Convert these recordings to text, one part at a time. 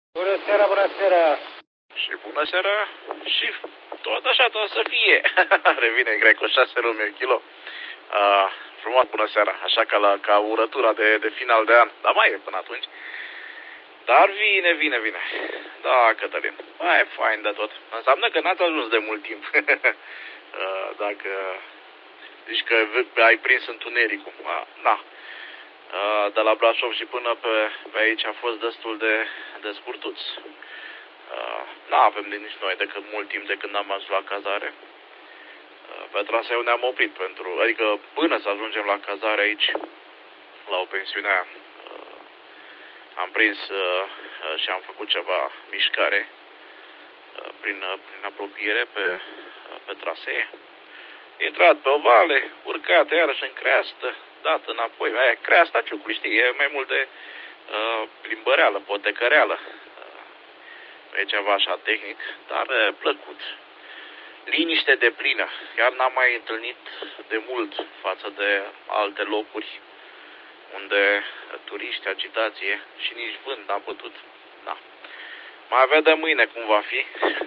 Bună seara, bună seara! Și bună seara și tot așa tot să fie. Revine Greco 6 Romeo kilo. Frumos, bună seara. Așa ca urătura de final de an. Dar mai e până atunci. Dar vine. Da, Cătălin. Mai e fain de tot. Înseamnă că n-ați ajuns de mult timp. Dacă zici că ai prins întunericul. Da. De la Brașov și până pe aici a fost destul de scurtuț. Nu avem nici noi decât mult timp de când am ajuns la cazare. Pe traseu ne-am oprit adică până să ajungem la cazare aici, la o pensiune, am prins și am făcut ceva mișcare prin apropiere pe trasee. Intrat pe o vale, urcat iarăși în creastă, dat înapoi. Creasta ciucului, știi, e mai mult de plimbăreală, potecăreală. E ceva așa tehnic, dar plăcut. Liniște de plină. Chiar n-am mai întâlnit de mult față de alte locuri unde turiști, agitație și nici vânt n-a putut. Da. Mai vedem mâine cum va fi.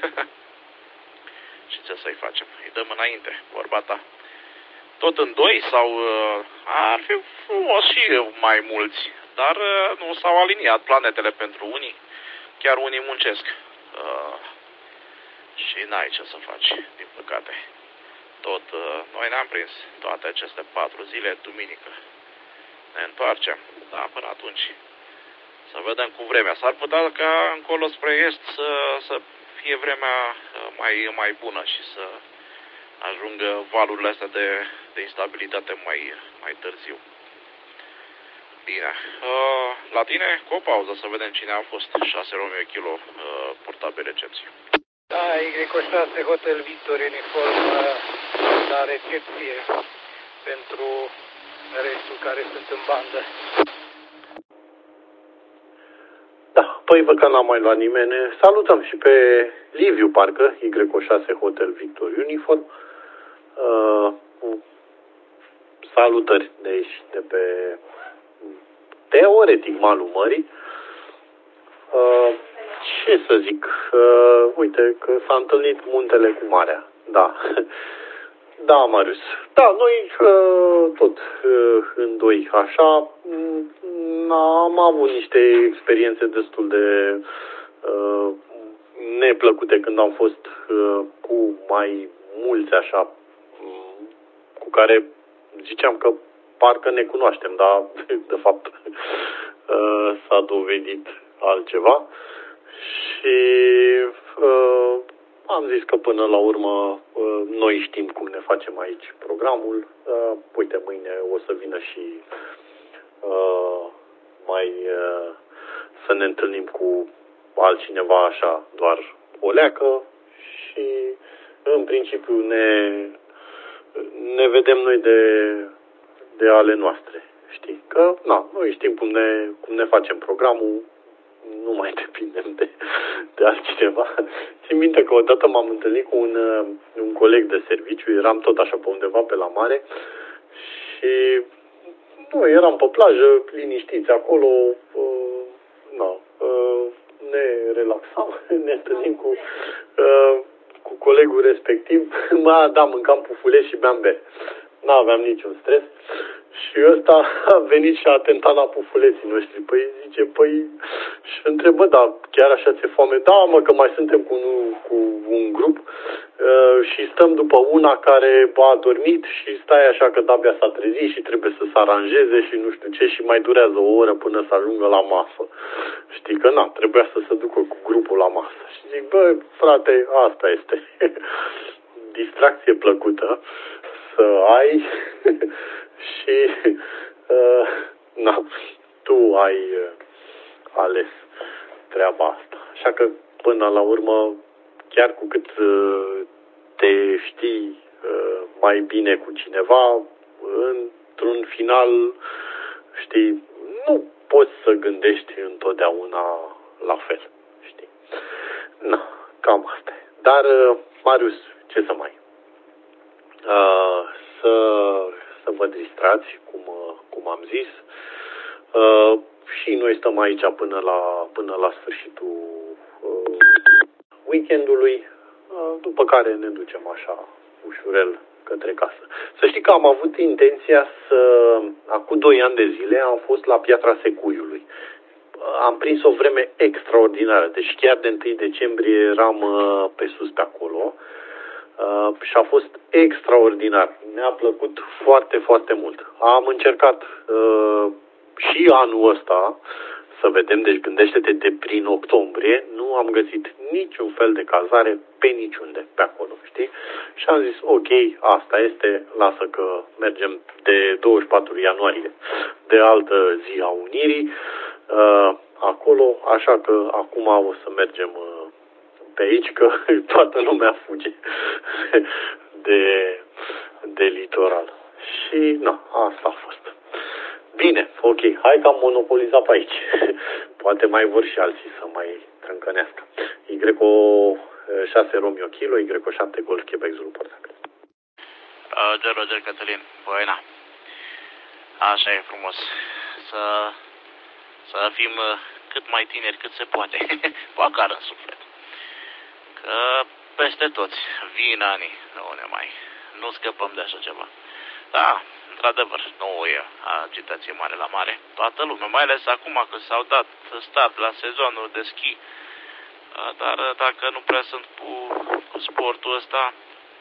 Și ce să-i facem? Îi dăm înainte, vorba ta. Tot în doi sau ar fi frumos și mai mulți, dar nu s-au aliniat planetele pentru unii. Chiar unii muncesc. Și n-ai ce să faci, din păcate. Noi ne-am prins toate aceste 4 zile, duminică. Ne întoarcem, da, până atunci. Să vedem cu vremea. S-ar putea ca încolo spre est să fie vremea mai bună și să ajungă valurile astea de instabilitate mai târziu. Bine. La tine, cu o pauză, să vedem cine a fost. 6 Romeo kilo, portabil recepție. Da, Y6 Hotel Victor uniform la recepție pentru restul care sunt în bandă. Da, păi văd că n-am mai luat nimeni. Salutăm și pe Liviu, parcă, Y6 Hotel Victor uniform. Salutări de aici, de pe teoretic malul mării. Ce să zic? Uite că s-a întâlnit muntele cu marea. Da. Da, Marius. Da, noi tot în doi așa am avut niște experiențe destul de neplăcute când am fost cu mai mulți așa cu care ziceam că parcă ne cunoaștem, dar de fapt s-a dovedit altceva. Și am zis că până la urmă noi știm cum ne facem aici programul. Uite, mâine o să vină și să ne întâlnim cu altcineva așa, doar o leacă și în principiu ne vedem noi de ale noastre. Știi? Că noi știm cum ne facem programul. Nu mai depindem de altcineva. Țin minte că odată m-am întâlnit cu un coleg de serviciu, eram tot așa pe undeva pe la mare și noi eram pe plajă, liniștiți acolo, ne relaxam, ne întâlnim cu colegul respectiv, mâncam pufuleți și beam bere. N-aveam niciun stres. Și ăsta a venit și a atentat la pufuleții noștri. Păi zice, și întrebă, da, chiar așa ți-e foame? Da, mă, că mai suntem cu un grup și stăm după una care a dormit și stai așa că de-abia s-a trezit și trebuie să se aranjeze și nu știu ce și mai durează o oră până să ajungă la masă. Știi că trebuia să se ducă cu grupul la masă. Și zic, frate, asta este. Distracție plăcută să ai și tu ai ales treaba asta. Așa că până la urmă, chiar cu cât te știi mai bine cu cineva, într-un final, știi, nu poți să gândești întotdeauna la fel, știi. Cam asta e. Dar, Marius, ce să mai? Să vă distrați, cum am zis. și noi stăm aici până la sfârșitul weekendului, după care ne ducem așa ușurel către casă. Să știi că am avut intenția acum 2 ani de zile, am fost la Piatra Secuiului. Am prins o vreme extraordinară, deci chiar de 1 decembrie eram pe sus pe acolo și a fost extraordinar. Mi-a plăcut foarte, foarte mult. Am încercat și anul ăsta să vedem, deci gândește-te de prin octombrie, nu am găsit niciun fel de cazare pe niciunde pe acolo, știi? Și am zis, ok, asta este, lasă că mergem de 24 ianuarie, de altă zi a Unirii, acolo, așa că acum o să mergem pe aici, că toată lumea fuge de litoral. Și, asta a fost. Bine, ok, hai că am monopolizat pe aici. Poate mai vor și alții să mai trâncănească. Y6 Romeo Kilo, Y7 Golf Quebec Zulu portabil. Roger, Cătălin, băi, na. Așa e frumos. Să fim cât mai tineri cât se poate. Măcar în suflet. Că peste toți vin anii, nu scăpăm de așa ceva. Da, într-adevăr, nu e agitație mare la mare. Toată lumea, mai ales acum că s-au dat start la sezonul de schi. Dar dacă nu prea sunt cu sportul ăsta,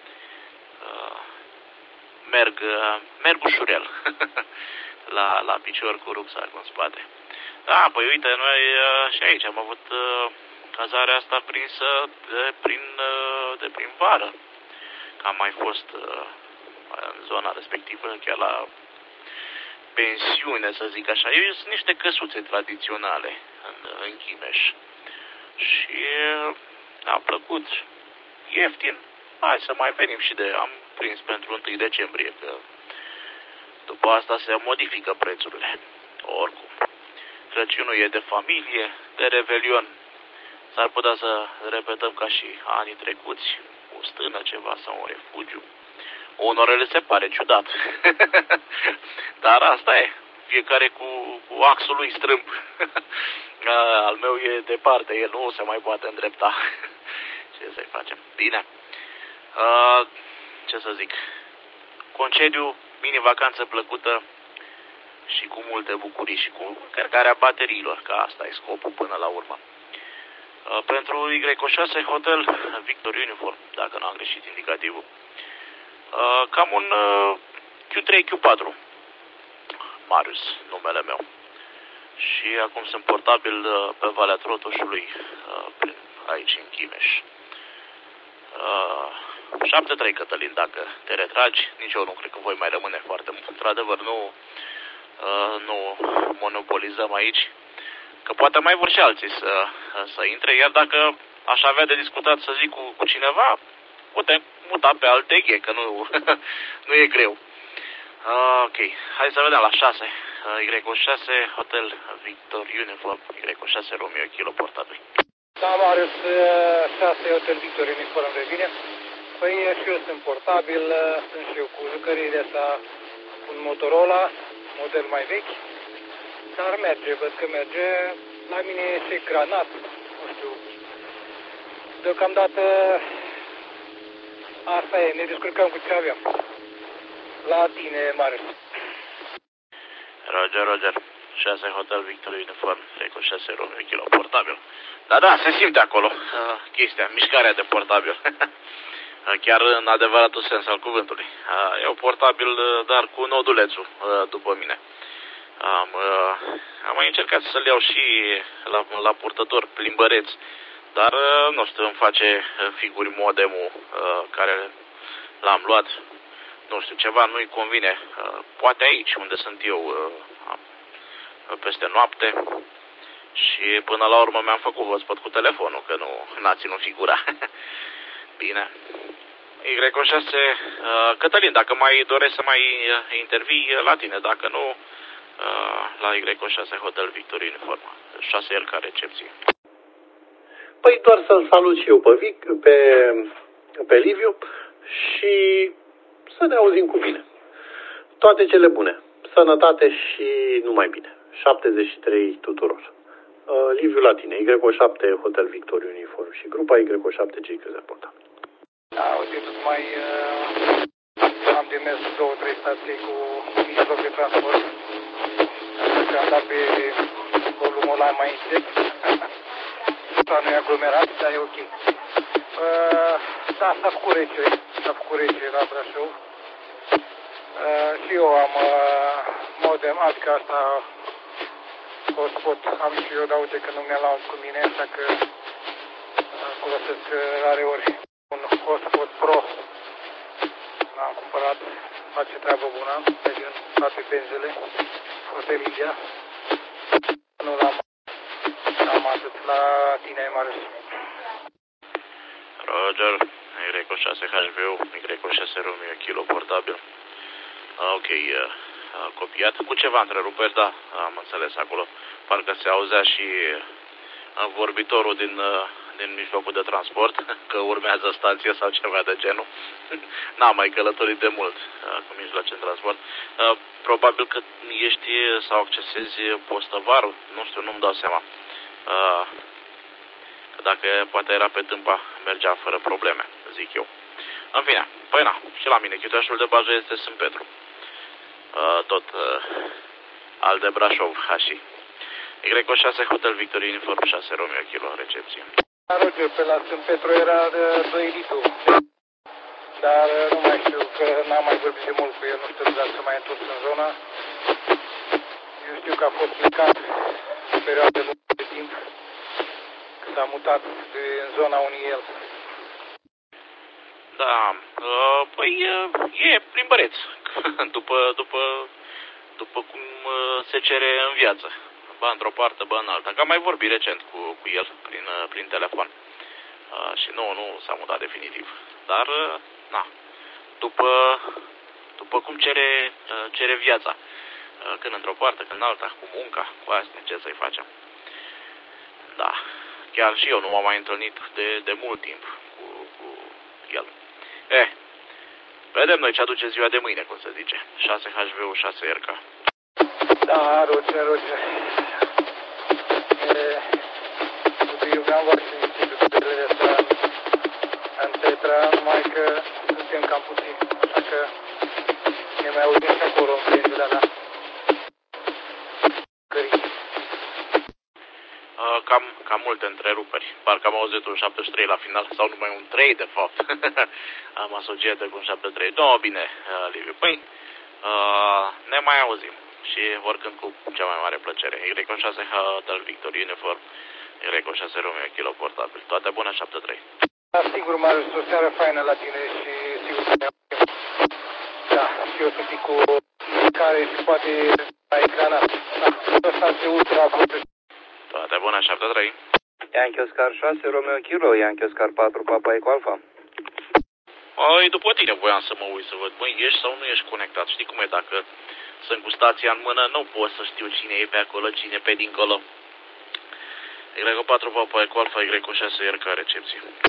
merg ușurel la picior cu rucsacul în spate. Da, păi uite, noi și aici am avut cazarea asta prinsă de prin vară. Că am mai fost în zona respectivă, chiar la pensiune, să zic așa. Sunt niște căsuțe tradiționale în Chimeș. Și a plăcut ieftin. Hai să mai venim și am prins pentru 1 decembrie, că după asta se modifică prețurile. Oricum, Crăciunul e de familie, de revelion. S-ar putea să repetăm ca și anii trecuți, o stână ceva sau un refugiu. Unora le se pare ciudat. Dar asta e. Fiecare cu axul lui strâmb. Al meu e departe, el nu se mai poate îndrepta. Ce să-i facem? Bine. Ce să zic? Concediu, mini-vacanță plăcută și cu multe bucurii și cu încărcarea bateriilor, că asta e scopul până la urmă. Pentru Y6 Hotel Victor Uniform, dacă nu am greșit indicativul. Cam un Q3, Q4. Marius, numele meu. Și acum sunt portabil pe Valea Trotușului, aici în Chimeș. 7-3, Cătălin, dacă te retragi, nici eu nu cred că voi mai rămâne foarte mult. Într-adevăr, nu monopolizăm aici, că poate mai vor și alții să intre, iar dacă aș avea de discutat, să zic, cu cineva, putem muta pe alt DG, că nu e greu. Ok, hai să vedem la 6. Y6 Hotel Victor Uniform, Y6 Romeo Kilo portabil. Da, Marius, 6 Hotel Victor Uniform, revine. Păi și eu sunt portabil, sunt și eu cu jucăriile astea, un Motorola, model mai vechi, dar merge, văd că merge. La mine este granat, nu știu. Deocamdată asta e, ne descurcăm cu ce avem. La tine, Marius. Roger. 6 Hotel Victor Uniform, 6 Romeo Kilo portabil. Da, se simte acolo chestia, mișcarea de portabil. Chiar în adevăratul sens al cuvântului. E un portabil, dar cu nodulețul după mine. Am mai încercat să-l iau și la purtător, plimbăreț, dar nu știu, îmi face figuri modemul care l-am luat. Nu știu, ceva nu-i convine. Poate aici, unde sunt eu, peste noapte. Și până la urmă mi-am făcut hotspot cu telefonul, că n-a ținut figura. Bine. Y6, Cătălin, dacă mai dorești să mai intervii, la tine. Dacă nu, la Y6 Hotel Victor Uniform. 6 ca recepție. Păi doar să-l salut și eu pe Liviu și să ne auzim cu bine. Toate cele bune. Sănătate și numai bine. 73 tuturor. Liviu la tine, Y7 Hotel Victory Uniform și grupa Y7 GQ Porta. Da, uite, tocmai am demers 2-3 stații cu mijloc de transport. Că am dat pe volumul ăla mai încet. Nu e aglomerat, dar e ok. Da, s-a făcut rece la Brașov. Și eu am modem, adică asta hotspot am și eu, dar uite că nu mi-a luat cu mine, așa că folosesc rareori un hotspot pro. L-am cumpărat, face treabă bună, din toate benzele, foarte ligea. Nu l-am atât la tine, Marius. Roger, Y6HV, Y6 Romeo Kilo portabil. Ok, copiat cu ceva întreruperi, da, am înțeles acolo. Parcă se auzea și vorbitorul din mijlocul de transport, că urmează stație sau ceva de genul. N-am mai călătorit de mult cu mijloace de transport. Probabil că ești sau accesezi postăvarul, nu știu, nu-mi dau seama. Că dacă poate era pe Tâmpa, mergea fără probleme, zic eu. În fine, păi na, și la mine, chitașul de bază este Sânt Petru. Tot al de Brașov, Hași. Y6 Hotel Victory Uniform 6 Romeo Kilo, recepție. Roger, pe la Sânt Petru era de 2 litru, dar nu mai știu, că n-am mai vorbit de mult cu el, nu știu dacă s-a mai întors în zona. Eu știu că a fost plecat în perioadă lungă de timp, când a mutat în zona unui el. Da, păi e plimbăreț, după cum se cere în viață. Ba într-o parte, ba în alta. Că am mai vorbit recent cu el prin telefon. Și nu s-a mutat definitiv. Dar, na, după cum cere viața. Când într-o parte, când în alta, cu munca, cu astea, ce să-i facem. Da, chiar și eu nu m-am mai întâlnit de mult timp cu el. Vedem noi ce aduce ziua de mâine, cum se zice. 6HV-ul, 6RK. Da, Roger. Eu vreau să inițiu de astea în Petra, numai că suntem cam puțin, așa că ne mai auzim și acolo în plânzile alea. Cam multe întreruperi. Parcă am auzit un 73 la final, sau numai un 3 de fapt. Am asociat cu un 73. No, bine, Liviu. Păi, ne mai auzim. Și oricând cu cea mai mare plăcere. Y6 Hotel Victory Uniform, Y6 Romeo Kilo portabil. Toate bune, 73. Da, sigur, Marius, o seară faină la tine și sigur că ne auzim. Da, și eu sunt cu care și poate la ecranat. Da, ăsta se ultra brută. Toate bune, 73. Yankee Oscar 6, Romeo Kilo, Yankee Oscar 4, Papa Eco Alpha. Ai, după tine voiam să mă uit să văd, măi, ești sau nu ești conectat? Știi cum e, dacă sunt cu stația în mână, nu pot să știu cine e pe acolo, cine e pe dincolo. Y4 Papa Eco Alpha, Y6 RK, recepție.